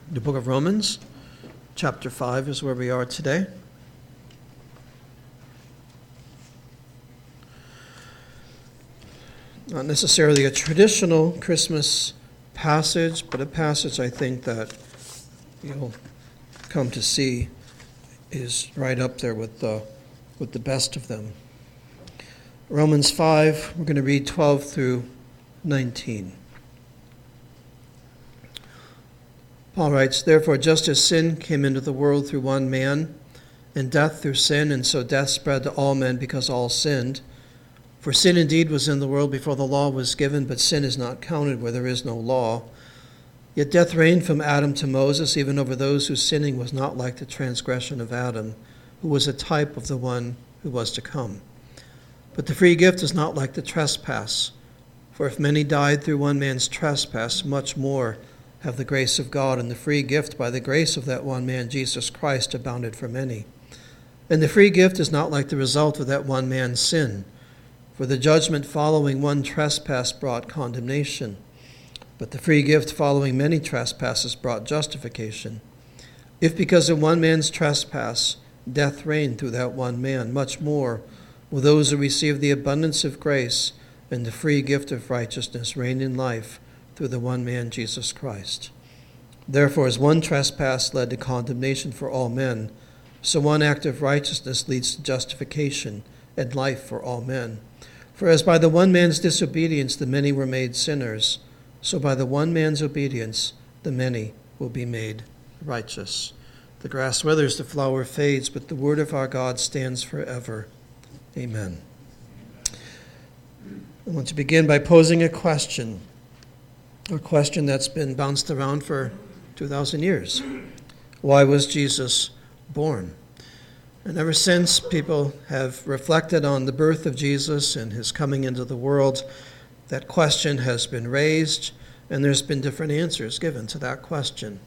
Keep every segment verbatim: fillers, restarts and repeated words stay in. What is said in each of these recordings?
The book of Romans, chapter five is where we are today. Not necessarily a traditional Christmas passage, but a passage I think that you'll come to see is right up there with the, with the best of them. Romans five, we're going to read twelve through nineteen. Paul writes, "Therefore, just as sin came into the world through one man, and death through sin, and so death spread to all men because all sinned. For sin indeed was in the world before the law was given, but sin is not counted where there is no law. Yet death reigned from Adam to Moses, even over those whose sinning was not like the transgression of Adam, who was a type of the one who was to come. But the free gift is not like the trespass. For if many died through one man's trespass, much more have the grace of God and the free gift by the grace of that one man, Jesus Christ, abounded for many. And the free gift is not like the result of that one man's sin. For the judgment following one trespass brought condemnation, but the free gift following many trespasses brought justification. If because of one man's trespass death reigned through that one man, much more will those who receive the abundance of grace and the free gift of righteousness reign in life through the one man, Jesus Christ. Therefore, as one trespass led to condemnation for all men, so one act of righteousness leads to justification and life for all men. For as by the one man's disobedience the many were made sinners, so by the one man's obedience the many will be made righteous. The grass withers, the flower fades, but the word of our God stands forever. Amen." I want to begin by posing a question, a question that's been bounced around for two thousand years. Why was Jesus born? And ever since, people have reflected on the birth of Jesus and his coming into the world. That question has been raised, and there's been different answers given to that question.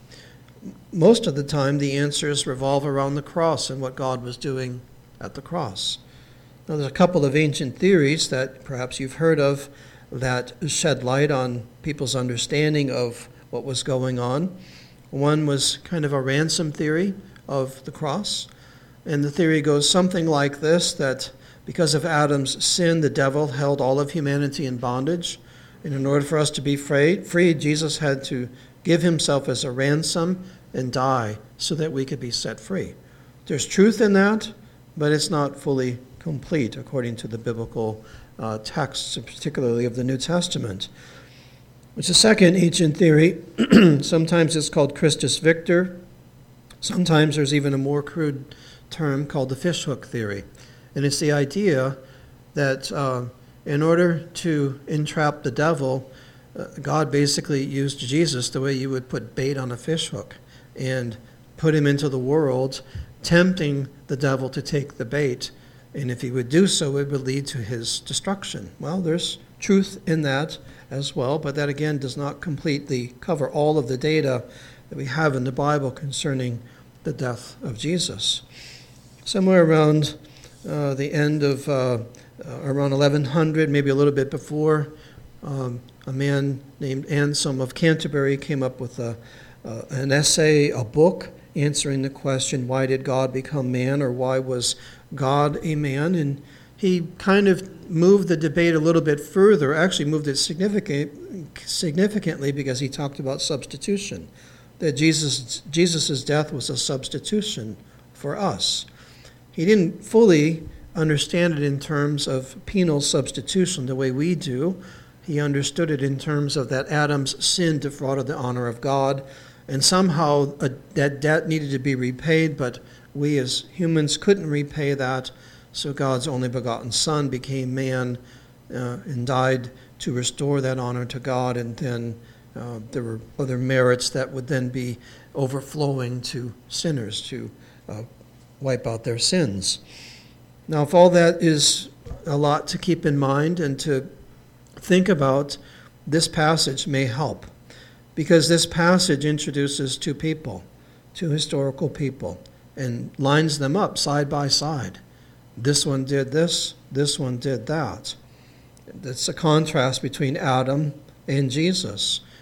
Most of the time, the answers revolve around the cross and what God was doing at the cross. Now, there's a couple of ancient theories that perhaps you've heard of that shed light on people's understanding of what was going on. One was kind of a ransom theory of the cross. And the theory goes something like this, that because of Adam's sin, the devil held all of humanity in bondage. And in order for us to be freed, Jesus had to give himself as a ransom and die so that we could be set free. There's truth in that, but it's not fully complete according to the biblical uh, texts, particularly of the New Testament. It's a second ancient theory. Sometimes it's called Christus Victor. Sometimes there's even a more crude term called the fishhook theory. And it's the idea that uh, in order to entrap the devil, uh, God basically used Jesus the way you would put bait on a fishhook and put him into the world, tempting the devil to take the bait. And if he would do so, it would lead to his destruction. Well, there's truth in that as well, but that again does not completely cover all of the data that we have in the Bible concerning the death of Jesus. Somewhere around uh, the end of, uh, uh, around eleven hundred, maybe a little bit before, um, a man named Anselm of Canterbury came up with a, uh, an essay, a book, answering the question, why did God become man, or why was God a man? And he kind of moved the debate a little bit further, actually moved it significant, significantly because he talked about substitution, that Jesus Jesus's death was a substitution for us. He didn't fully understand it in terms of penal substitution the way we do. He understood it in terms of that Adam's sin defrauded the honor of God, and somehow a, that debt needed to be repaid, but we as humans couldn't repay that, so God's only begotten Son became man uh, and died to restore that honor to God, and then uh, there were other merits that would then be overflowing to sinners to uh, wipe out their sins. Now, if all that is a lot to keep in mind and to think about, this passage may help, because this passage introduces two people, two historical people, and lines them up side by side. This one did this, this one did that. It's a contrast between Adam and Jesus.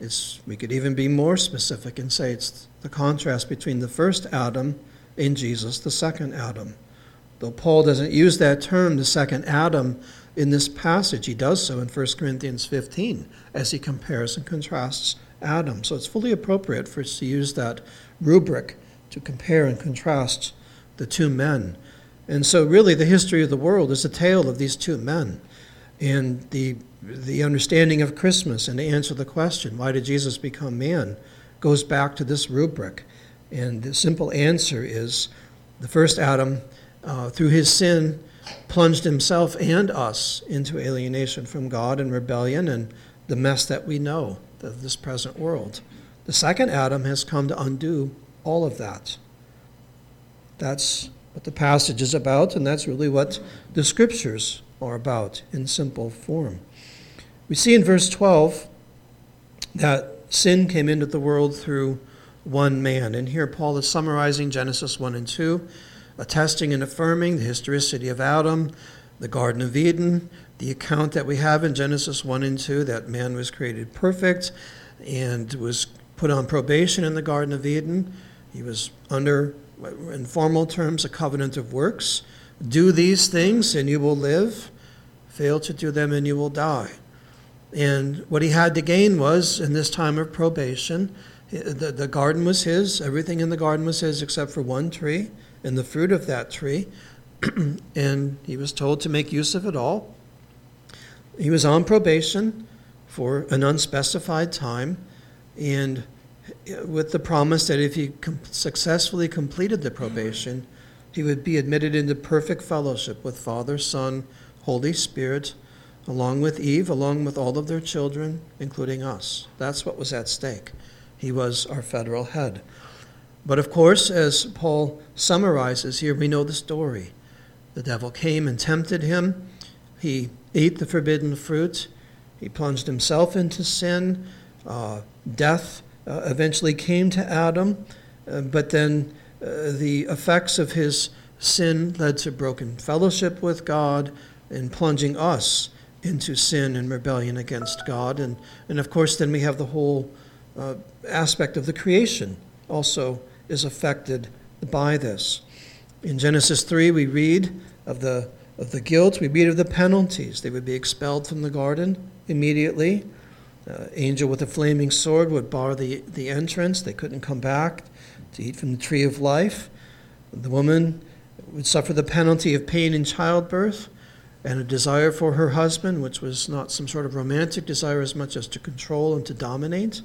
It's, we could even be more specific and say it's the contrast between the first Adam and Jesus, the second Adam. Though Paul doesn't use that term, the second Adam, in this passage, he does so in First Corinthians fifteen as he compares and contrasts Adam. So it's fully appropriate for us to use that rubric to compare and contrast the two men. And so really the history of the world is a tale of these two men. And the the understanding of Christmas and to answer the question, why did Jesus become man, goes back to this rubric. And the simple answer is the first Adam, uh, through his sin, plunged himself and us into alienation from God and rebellion and the mess that we know of this present world. The second Adam has come to undo all of that. That's what the passage is about, and that's really what the scriptures are about in simple form. We see in verse twelve that sin came into the world through one man. And here Paul is summarizing Genesis one and two, attesting and affirming the historicity of Adam, the Garden of Eden, the account that we have in Genesis one and two that man was created perfect and was put on probation in the Garden of Eden. He was under, in formal terms, a covenant of works. Do these things and you will live. Fail to do them and you will die. And what he had to gain was, in this time of probation, the, the garden was his. Everything in the garden was his except for one tree and the fruit of that tree. And he was told to make use of it all. He was on probation for an unspecified time, and with the promise that if he com- successfully completed the probation, he would be admitted into perfect fellowship with Father, Son, Holy Spirit, along with Eve, along with all of their children, including us. That's what was at stake. He was our federal head. But of course, as Paul summarizes here, we know the story. The devil came and tempted him. He ate the forbidden fruit. He plunged himself into sin. Uh, death uh, eventually came to Adam, uh, but then uh, the effects of his sin led to broken fellowship with God and plunging us into sin and rebellion against God. And, and of course, then we have the whole uh, aspect of the creation also is affected by this. In Genesis three, we read of the of the guilt. We read of the penalties. They would be expelled from the garden immediately. Uh, angel with a flaming sword would bar the, the entrance. They couldn't come back to eat from the tree of life. The woman would suffer the penalty of pain in childbirth and a desire for her husband, which was not some sort of romantic desire as much as to control and to dominate.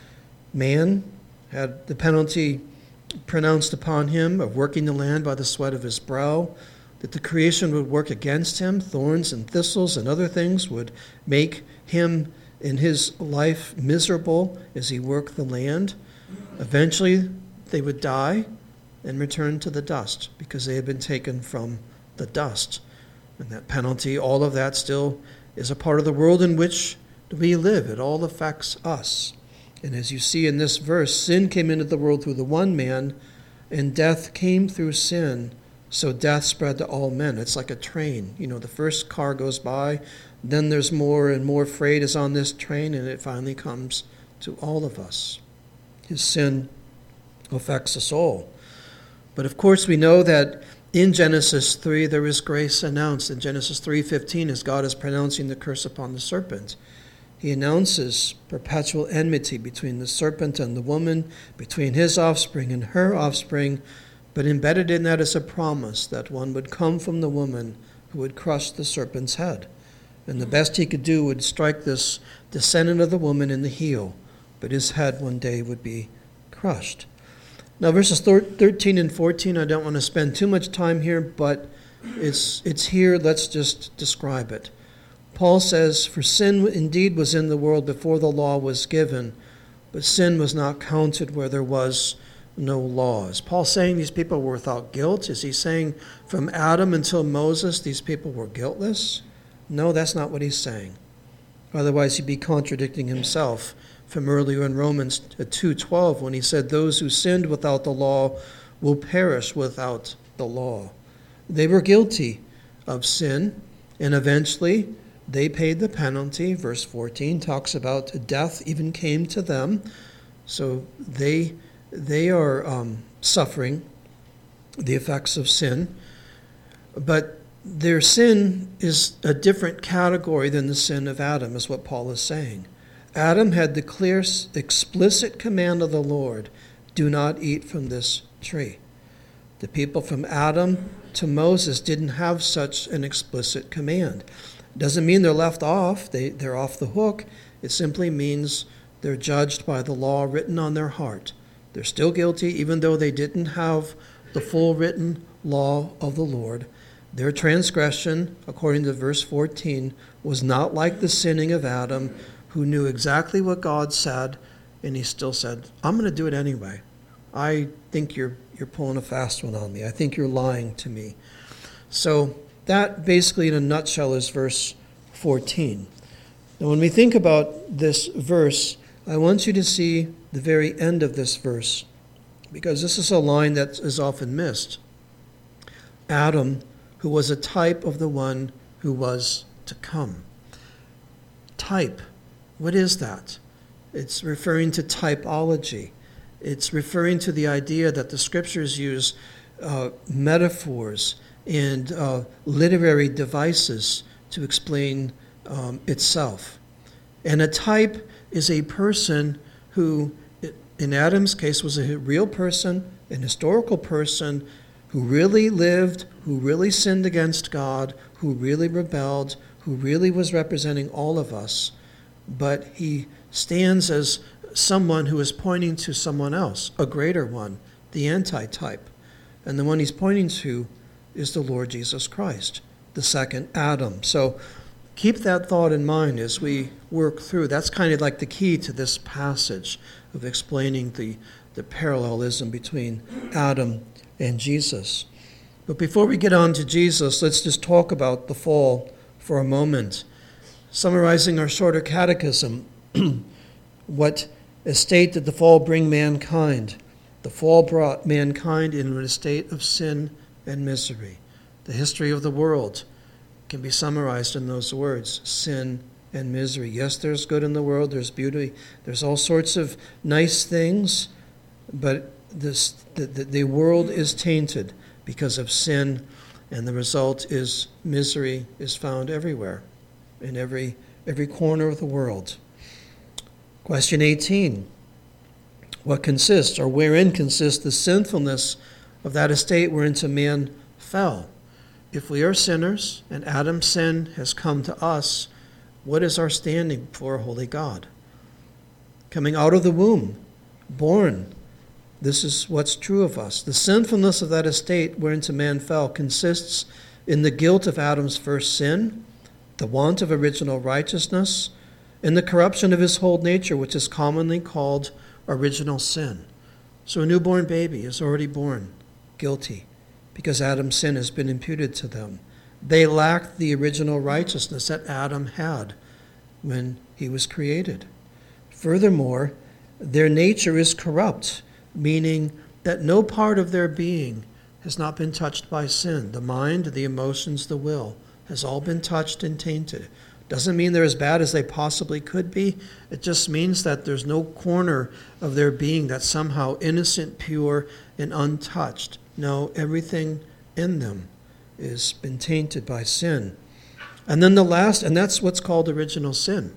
Man had the penalty pronounced upon him of working the land by the sweat of his brow, that the creation would work against him. Thorns and thistles and other things would make him in his life miserable as he worked the land. Eventually, they would die and return to the dust because they had been taken from the dust. And that penalty, all of that still is a part of the world in which we live. It all affects us. And as you see in this verse, sin came into the world through the one man, and death came through sin. So death spread to all men. It's like a train. You know, the first car goes by, then there's more and more freight is on this train, and it finally comes to all of us. His sin affects us all. But of course, we know that in Genesis three, there is grace announced. In Genesis three fifteen, as God is pronouncing the curse upon the serpent, he announces perpetual enmity between the serpent and the woman, between his offspring and her offspring. But embedded in that is a promise that one would come from the woman who would crush the serpent's head. And the best he could do would strike this descendant of the woman in the heel, but his head one day would be crushed. Now, verses thirteen and fourteen, I don't want to spend too much time here, but it's it's here. Let's just describe it. Paul says, "For sin indeed was in the world before the law was given, but sin was not counted where there was no law." Is Paul saying these people were without guilt? Is he saying from Adam until Moses these people were guiltless? No, that's not what he's saying. Otherwise, he'd be contradicting himself from earlier in Romans two twelve when he said, "Those who sinned without the law will perish without the law." They were guilty of sin, and eventually They paid the penalty. Verse fourteen talks about death even came to them. So they, they are um, suffering the effects of sin. But their sin is a different category than the sin of Adam, is what Paul is saying. Adam had the clear, explicit command of the Lord, do not eat from this tree. The people from Adam to Moses didn't have such an explicit command. Doesn't mean they're left off, they, they're off the hook. It simply means they're judged by the law written on their heart. They're still guilty, even though they didn't have the full written law of the Lord. Their transgression, according to verse fourteen, was not like the sinning of Adam, who knew exactly what God said, and he still said, I'm going to do it anyway. I think you're you're pulling a fast one on me. I think you're lying to me. So that basically in a nutshell is verse fourteen. Now when we think about this verse, I want you to see the very end of this verse, because this is a line that is often missed. Adam, who was a type of the one who was to come. Type. What is that? It's referring to typology. It's referring to the idea that the scriptures use uh, metaphors and uh, literary devices to explain um, itself. And a type is a person who, in Adam's case, was a real person, an historical person, who really lived, who really sinned against God, who really rebelled, who really was representing all of us. But he stands as someone who is pointing to someone else, a greater one, the antitype. And the one he's pointing to is the Lord Jesus Christ, the second Adam. So keep that thought in mind as we work through. That's kind of like the key to this passage of explaining the, the parallelism between Adam and Jesus. But before we get on to Jesus, let's just talk about the fall for a moment. Summarizing our shorter catechism, what estate did the fall bring mankind? The fall brought mankind into a state of sin and misery. The history of the world can be summarized in those words, sin and misery. Yes, there's good in the world, there's beauty, there's all sorts of nice things, but this the, the, the world is tainted because of sin, and the result is misery is found everywhere, in every every corner of the world. Question eighteen. What consists, or wherein consists the sinfulness of that estate whereinto man fell? If we are sinners, and Adam's sin has come to us, what is our standing before a holy God? Coming out of the womb, born, this is what's true of us. The sinfulness of that estate whereinto man fell consists in the guilt of Adam's first sin, the want of original righteousness, and the corruption of his whole nature, which is commonly called original sin. So a newborn baby is already born guilty because Adam's sin has been imputed to them. They lacked the original righteousness that Adam had when he was created. Furthermore, their nature is corrupt, meaning that no part of their being has not been touched by sin. The mind, the emotions, the will has all been touched and tainted. Doesn't mean they're as bad as they possibly could be. It just means that there's no corner of their being that's somehow innocent, pure, and untouched. No, everything in them has been tainted by sin. And then the last, and that's what's called original sin.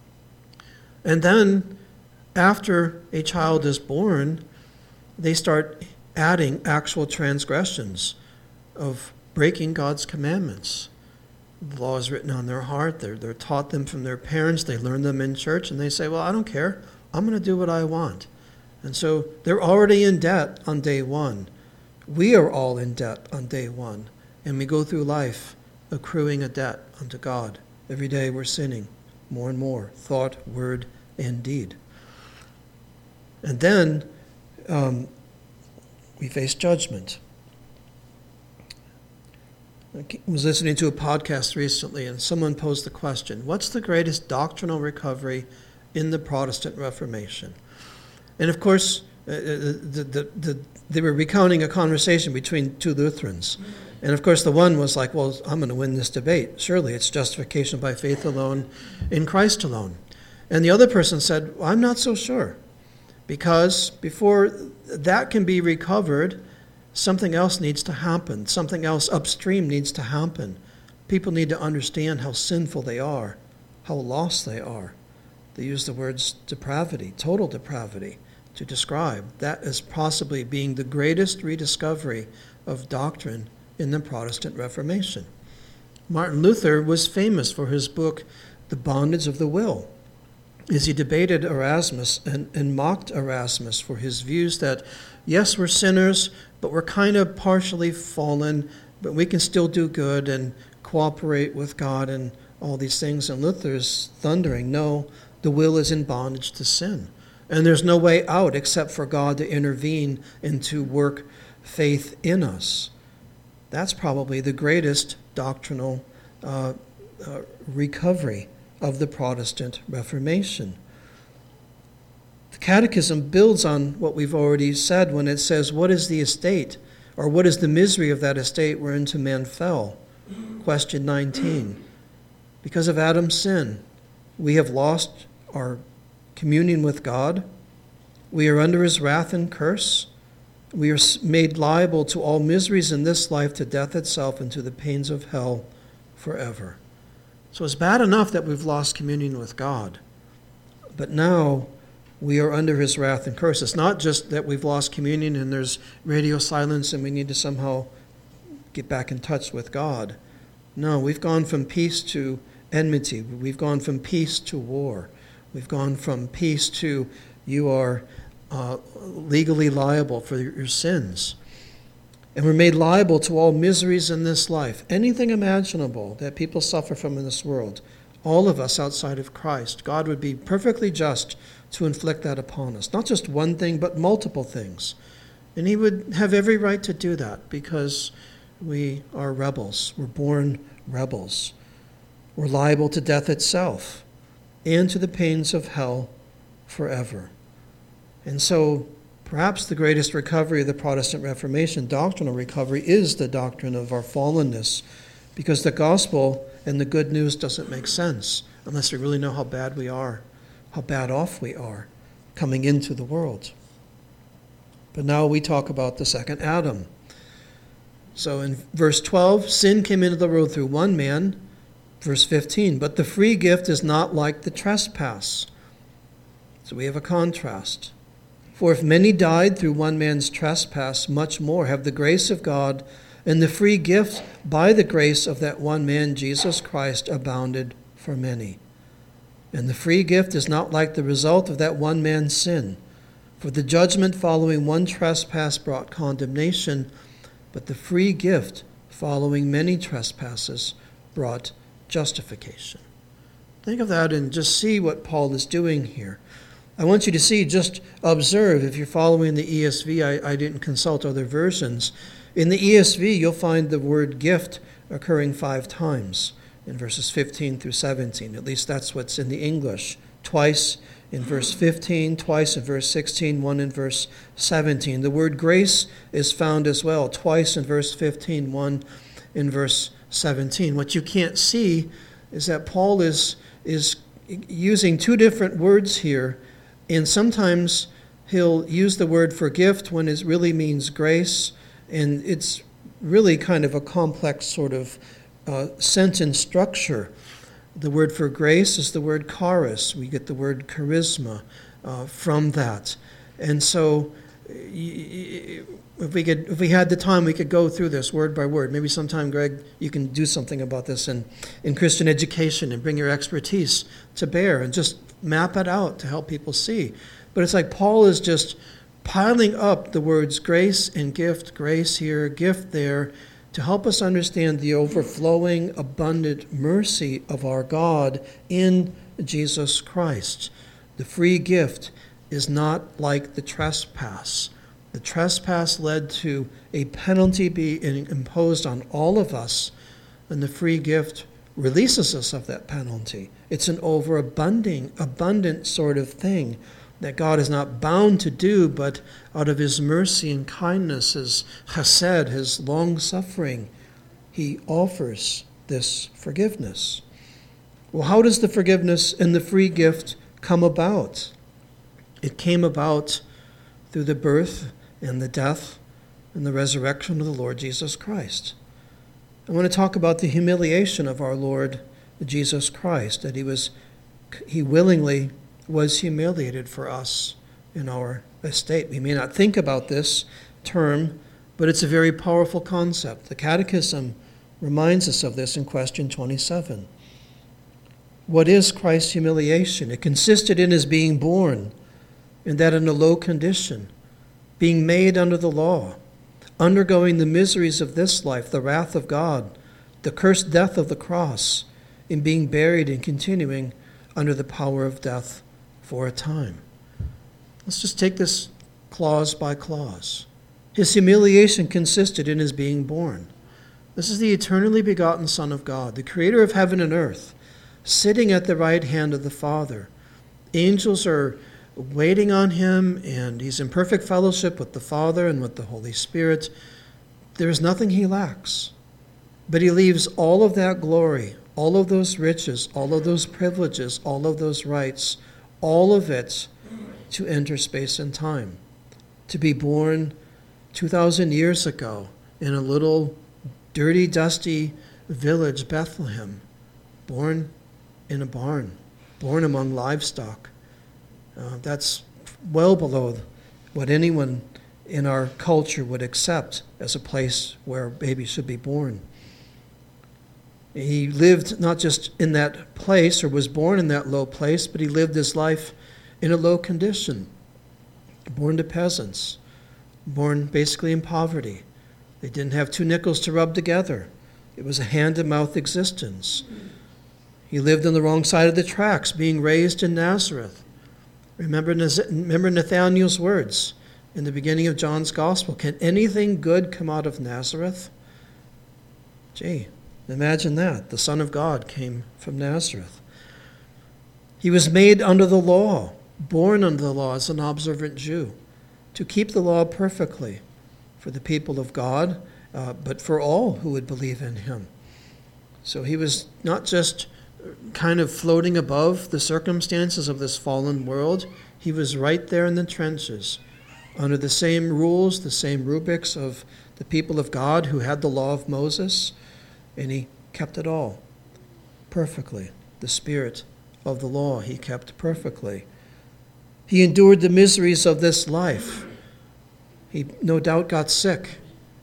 And then after a child is born, they start adding actual transgressions of breaking God's commandments. The law is written on their heart. They're, they're taught them from their parents. They learn them in church, and they say, well, I don't care. I'm going to do what I want. And so they're already in debt on day one. We are all in debt on day one. And we go through life accruing a debt unto God. Every day we're sinning more and more, thought, word, and deed. And then um, we face judgment. I was listening to a podcast recently, and someone posed the question, what's the greatest doctrinal recovery in the Protestant Reformation? And of course, uh, the, the, the, they were recounting a conversation between two Lutherans. And of course, the one was like, well, I'm going to win this debate. Surely it's justification by faith alone in Christ alone. And the other person said, well, I'm not so sure. Because before that can be recovered, something else needs to happen. Something else upstream needs to happen. People need to understand how sinful they are, how lost they are. They use the words depravity, total depravity, to describe that as possibly being the greatest rediscovery of doctrine in the Protestant Reformation. Martin Luther was famous for his book, The Bondage of the Will, as he debated Erasmus and, and mocked Erasmus for his views that, yes, we're sinners, but we're kind of partially fallen, but we can still do good and cooperate with God and all these things. And Luther's thundering, no, the will is in bondage to sin. And there's no way out except for God to intervene and to work faith in us. That's probably the greatest doctrinal uh, uh, recovery of the Protestant Reformation. The Catechism builds on what we've already said when it says, what is the estate, or what is the misery of that estate whereinto man fell? Question nineteen. Because of Adam's sin, we have lost our communion with God. We are under his wrath and curse. We are made liable to all miseries in this life, to death itself, and to the pains of hell forever. So it's bad enough that we've lost communion with God. But now we are under his wrath and curse. It's not just that we've lost communion and there's radio silence and we need to somehow get back in touch with God. No, we've gone from peace to enmity. We've gone from peace to war. We've gone from peace to you are uh, legally liable for your sins. And we're made liable to all miseries in this life. Anything imaginable that people suffer from in this world, all of us outside of Christ, God would be perfectly just to inflict that upon us. Not just one thing, but multiple things. And he would have every right to do that because we are rebels. We're born rebels. We're liable to death itself and to the pains of hell forever. And so perhaps the greatest recovery of the Protestant Reformation, doctrinal recovery, is the doctrine of our fallenness, because the gospel and the good news doesn't make sense unless we really know how bad we are, how bad off we are coming into the world. But now we talk about the second Adam. So in verse twelve, sin came into the world through one man. Verse fifteen, but the free gift is not like the trespass. So we have a contrast. For if many died through one man's trespass, much more have the grace of God and the free gift by the grace of that one man, Jesus Christ, abounded for many. And the free gift is not like the result of that one man's sin. For the judgment following one trespass brought condemnation, but the free gift following many trespasses brought justification. Think of that and just see what Paul is doing here. I want you to see, just observe, if you're following the E S V, I, I didn't consult other versions. In the E S V, you'll find the word gift occurring five times in verses fifteen through seventeen. At least that's what's in the English. Twice in verse fifteen, twice in verse sixteen, one in verse seventeen. The word grace is found as well, twice in verse fifteen, one in verse seventeen. What you can't see is that Paul is, is using two different words here. And sometimes he'll use the word for gift when it really means grace. And it's really kind of a complex sort of uh, sentence structure. The word for grace is the word charis. We get the word charisma uh, from that. And so if we could, if we had the time, we could go through this word by word. Maybe sometime, Greg, you can do something about this in, in Christian education and bring your expertise to bear and just map it out to help people see. But it's like Paul is just piling up the words grace and gift, grace here, gift there, to help us understand the overflowing, abundant mercy of our God in Jesus Christ. The free gift is not like the trespass. The trespass led to a penalty being imposed on all of us, and the free gift releases us of that penalty. It's an overabounding, abundant sort of thing that God is not bound to do, but out of his mercy and kindness, his chesed, his long-suffering, he offers this forgiveness. Well, how does the forgiveness and the free gift come about? It came about through the birth and the death and the resurrection of the Lord Jesus Christ. I want to talk about the humiliation of our Lord Jesus Christ, that he was he willingly was humiliated for us in our estate. We may not think about this term, but it's a very powerful concept. The Catechism reminds us of this in question twenty-seven. What is Christ's humiliation? It consisted in his being born, and that in a low condition, being made under the law, undergoing the miseries of this life, the wrath of God, the cursed death of the cross, in being buried and continuing under the power of death for a time. Let's just take this clause by clause. His humiliation consisted in his being born. This is the eternally begotten Son of God, the creator of heaven and earth, sitting at the right hand of the Father. Angels are waiting on him, and he's in perfect fellowship with the Father and with the Holy Spirit. There is nothing he lacks. But he leaves all of that glory, all of those riches, all of those privileges, all of those rights, all of it to enter space and time, to be born two thousand years ago in a little dirty, dusty village, Bethlehem, born in a barn, born among livestock. Uh, that's well below what anyone in our culture would accept as a place where a baby should be born. He lived not just in that place or was born in that low place, but he lived his life in a low condition, born to peasants, born basically in poverty. They didn't have two nickels to rub together. It was a hand-to-mouth existence. He lived on the wrong side of the tracks, being raised in Nazareth. Remember, remember Nathanael's words in the beginning of John's Gospel. Can anything good come out of Nazareth? Gee, imagine that. The Son of God came from Nazareth. He was made under the law, born under the law as an observant Jew, to keep the law perfectly for the people of God, uh, but for all who would believe in him. So he was not just kind of floating above the circumstances of this fallen world. He was right there in the trenches, under the same rules, the same rubrics of the people of God who had the law of Moses, and he kept it all perfectly. The spirit of the law he kept perfectly. He endured the miseries of this life. He no doubt got sick.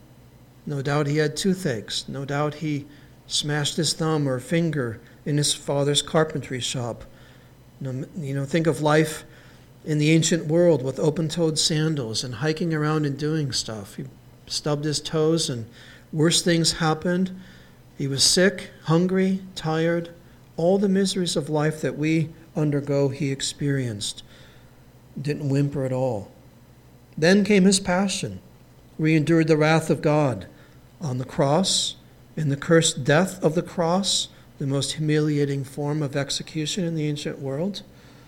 No doubt he had toothaches. No doubt he smashed his thumb or finger in his father's carpentry shop. You know, think of life in the ancient world with open-toed sandals and hiking around and doing stuff. He stubbed his toes and worse things happened. He was sick, hungry, tired. All the miseries of life that we undergo, he experienced. Didn't whimper at all. Then came his passion, where he endured the wrath of God on the cross, in the cursed death of the cross, the most humiliating form of execution in the ancient world.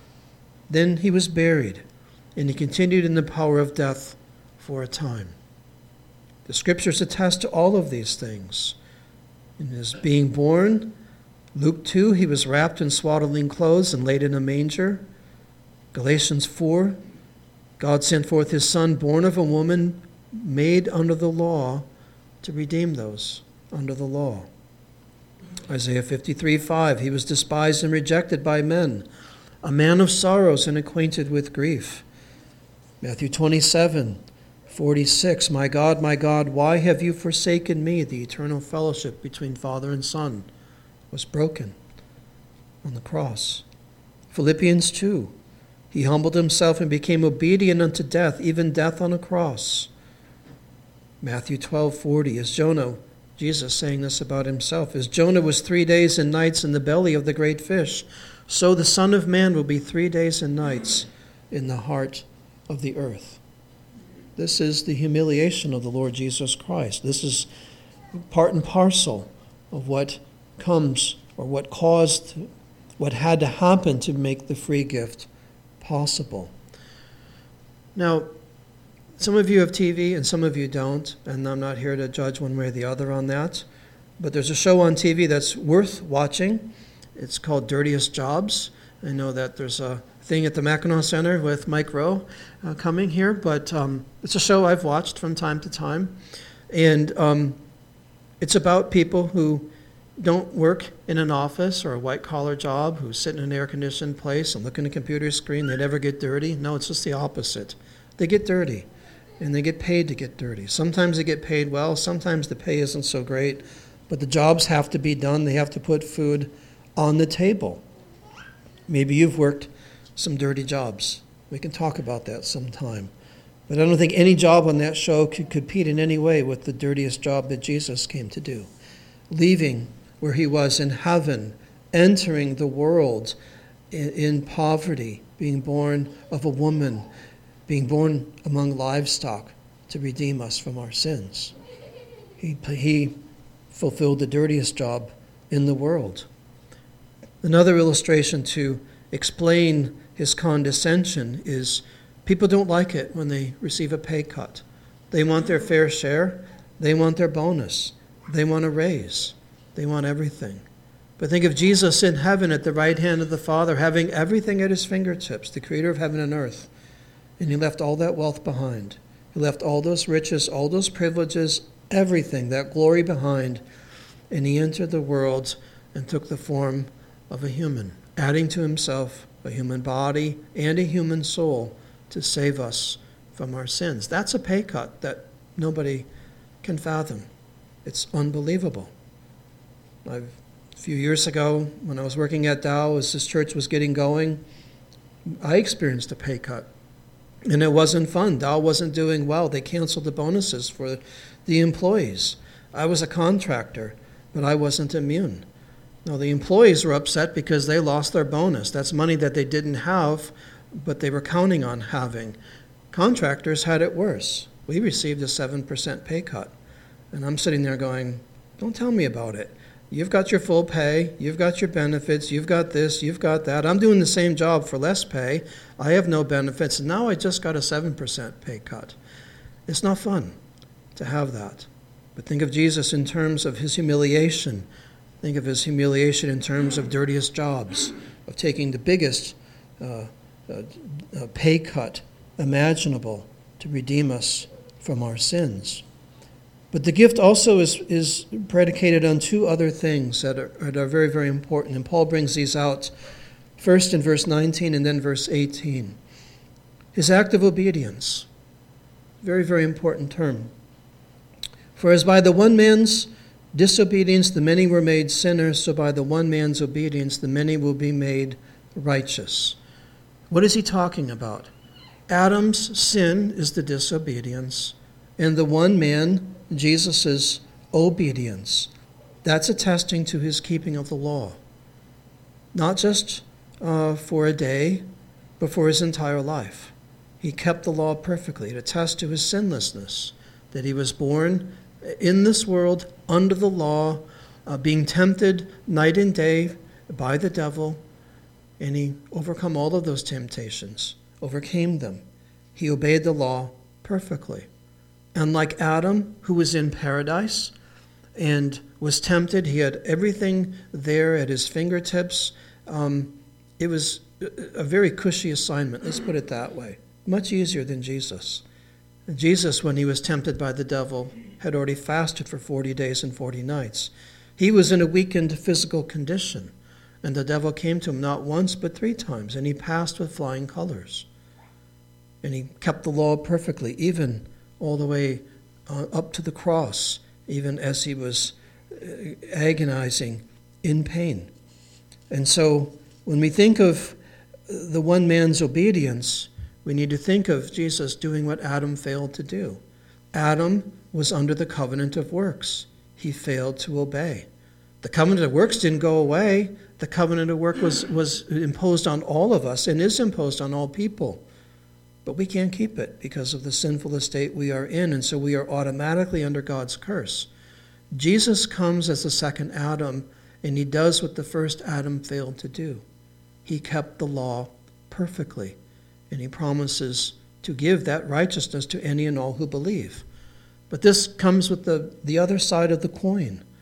Then he was buried, and he continued in the power of death for a time. The scriptures attest to all of these things. In his being born, Luke two, he was wrapped in swaddling clothes and laid in a manger. Galatians four, God sent forth his Son, born of a woman, made under the law, to redeem those under the law. Isaiah fifty-three five, he was despised and rejected by men, a man of sorrows and acquainted with grief. Matthew twenty-seven forty-six, my God, my God, why have you forsaken me? The eternal fellowship between Father and Son was broken on the cross. Philippians two, he humbled himself and became obedient unto death, even death on a cross. Matthew twelve forty, as Jonah, Jesus saying this about himself, as Jonah was three days and nights in the belly of the great fish, so the Son of Man will be three days and nights in the heart of the earth. This is the humiliation of the Lord Jesus Christ. This is part and parcel of what comes, or what caused, what had to happen to make the free gift possible. Now, some of you have T V and some of you don't, and I'm not here to judge one way or the other on that. But there's a show on T V that's worth watching. It's called Dirtiest Jobs. I know that there's a thing at the Mackinac Center with Mike Rowe uh, coming here, but um, it's a show I've watched from time to time. And um, it's about people who don't work in an office or a white-collar job, who sit in an air-conditioned place and look in a computer screen. They never get dirty. No, it's just the opposite. They get dirty, and they get paid to get dirty. Sometimes they get paid well. Sometimes the pay isn't so great, but the jobs have to be done. They have to put food on the table. Maybe you've worked some dirty jobs. We can talk about that sometime. But I don't think any job on that show could compete in any way with the dirtiest job that Jesus came to do. Leaving where he was in heaven, entering the world in, in poverty, being born of a woman, being born among livestock to redeem us from our sins. He, he fulfilled the dirtiest job in the world. Another illustration to explain his condescension is people don't like it when they receive a pay cut. They want their fair share. They want their bonus. They want a raise. They want everything. But think of Jesus in heaven at the right hand of the Father, having everything at his fingertips, the creator of heaven and earth. And he left all that wealth behind. He left all those riches, all those privileges, everything, that glory behind. And he entered the world and took the form of a human, adding to himself a human body and a human soul to save us from our sins. That's a pay cut that nobody can fathom. It's unbelievable. I've, a few years ago, when I was working at Dow, as this church was getting going, I experienced a pay cut. And it wasn't fun. Dow wasn't doing well. They canceled the bonuses for the employees. I was a contractor, but I wasn't immune. Now, the employees were upset because they lost their bonus. That's money that they didn't have, but they were counting on having. Contractors had it worse. We received a seven percent pay cut. And I'm sitting there going, don't tell me about it. You've got your full pay. You've got your benefits. You've got this. You've got that. I'm doing the same job for less pay. I have no benefits. And now I just got a seven percent pay cut. It's not fun to have that. But think of Jesus in terms of his humiliation. Think of his humiliation in terms of dirtiest jobs, of taking the biggest uh, uh, uh, pay cut imaginable to redeem us from our sins. But the gift also is, is predicated on two other things that are, that are very, very important. And Paul brings these out first in verse nineteen and then verse eighteen. His act of obedience, very, very important term. For as by the one man's disobedience the many were made sinners, so by the one man's obedience the many will be made righteous. What is he talking about? Adam's sin is the disobedience, and the one man, Jesus' obedience. That's attesting to his keeping of the law. Not just uh, for a day, but for his entire life. He kept the law perfectly. It attests to his sinlessness, that he was born in this world under the law, uh, being tempted night and day by the devil, and he overcome all of those temptations, overcame them. He obeyed the law perfectly. And like Adam, who was in paradise and was tempted, he had everything there at his fingertips. Um, it was a very cushy assignment, let's put it that way. Much easier than Jesus. Jesus, when he was tempted by the devil, had already fasted for forty days and forty nights. He was in a weakened physical condition, and the devil came to him not once but three times, and he passed with flying colors. And he kept the law perfectly, even all the way uh, up to the cross, even as he was uh, agonizing in pain. And so when we think of the one man's obedience, we need to think of Jesus doing what Adam failed to do. Adam was under the covenant of works. He failed to obey. The covenant of works didn't go away. The covenant of work was, was imposed on all of us and is imposed on all people. But we can't keep it because of the sinful estate we are in, and so we are automatically under God's curse. Jesus comes as the second Adam, and he does what the first Adam failed to do. He kept the law perfectly, and he promises to give that righteousness to any and all who believe. But this comes with the, the other side of the coin.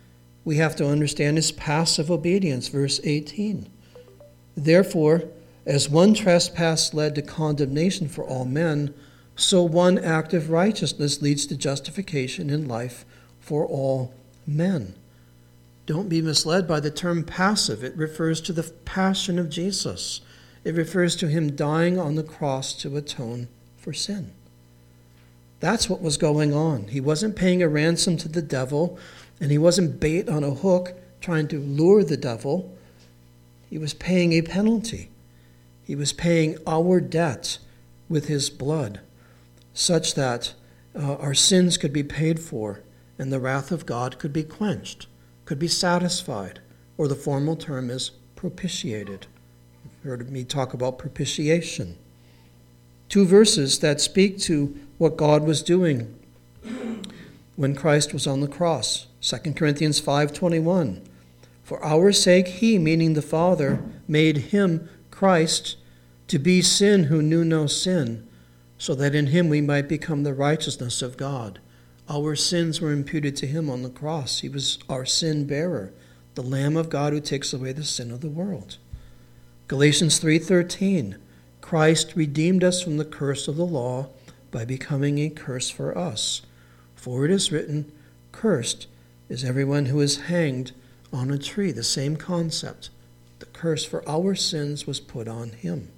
we have to understand is passive obedience, verse eighteen. Therefore, as one trespass led to condemnation for all men, so one act of righteousness leads to justification in life for all men. Don't be misled by the term passive. It refers to the passion of Jesus. It refers to him dying on the cross to atone for sin. That's what was going on. He wasn't paying a ransom to the devil, and he wasn't bait on a hook trying to lure the devil. He was paying a penalty. He was paying our debt with his blood, such that uh, our sins could be paid for and the wrath of God could be quenched, could be satisfied, or the formal term is propitiated. You've heard me talk about propitiation. Two verses that speak to what God was doing when Christ was on the cross. Second Corinthians five twenty-one. For our sake he, meaning the Father, made him, Christ, to be sin who knew no sin, so that in him we might become the righteousness of God. Our sins were imputed to him on the cross. He was our sin bearer, the Lamb of God who takes away the sin of the world. Galatians three thirteen. Christ redeemed us from the curse of the law by becoming a curse for us. For it is written, cursed is everyone who is hanged on a tree. The same concept. The curse for our sins was put on him.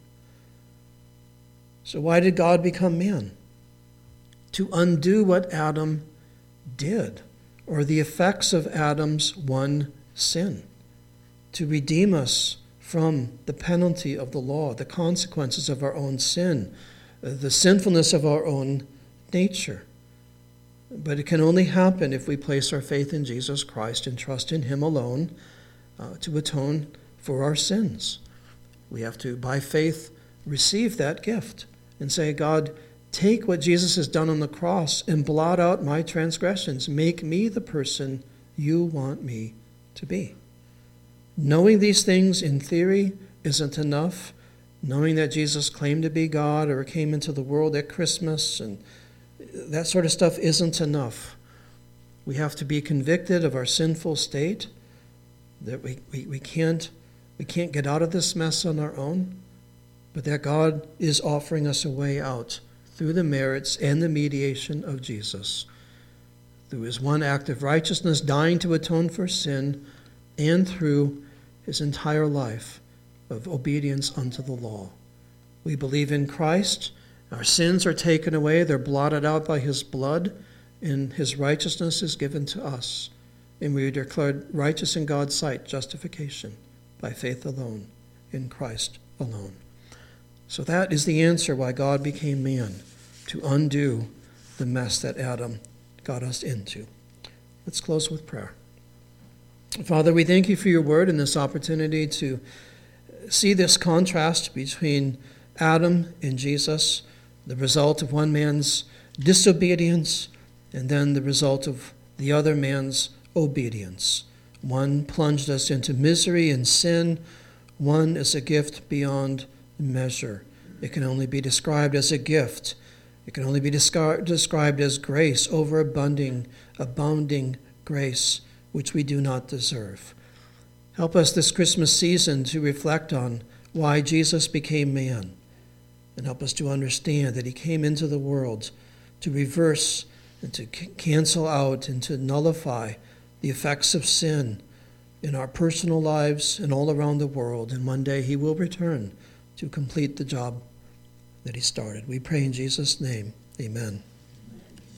So why did God become man? To undo what Adam did, or the effects of Adam's one sin. To redeem us from the penalty of the law, the consequences of our own sin, the sinfulness of our own nature. But it can only happen if we place our faith in Jesus Christ and trust in him alone uh, to atone for our sins. We have to, by faith, receive that gift and say, God, take what Jesus has done on the cross and blot out my transgressions. Make me the person you want me to be. Knowing these things in theory isn't enough. Knowing that Jesus claimed to be God or came into the world at Christmas and that sort of stuff isn't enough. We have to be convicted of our sinful state, that we, we, we can't we can't get out of this mess on our own, but that God is offering us a way out through the merits and the mediation of Jesus, through his one act of righteousness, dying to atone for sin, and through his entire life of obedience unto the law. We believe in Christ. Our sins are taken away. They're blotted out by his blood, and his righteousness is given to us. And we are declared righteous in God's sight, justification, by faith alone, in Christ alone. So that is the answer why God became man, to undo the mess that Adam got us into. Let's close with prayer. Father, we thank you for your word and this opportunity to see this contrast between Adam and Jesus, the result of one man's disobedience, and then the result of the other man's obedience. One plunged us into misery and sin. One is a gift beyond measure. It can only be described as a gift. It can only be descri- described as grace, overabounding, abounding grace, which we do not deserve. Help us this Christmas season to reflect on why Jesus became man, and help us to understand that he came into the world to reverse and to c- cancel out and to nullify the effects of sin in our personal lives and all around the world. And one day he will return to complete the job that he started. We pray in Jesus' name. Amen.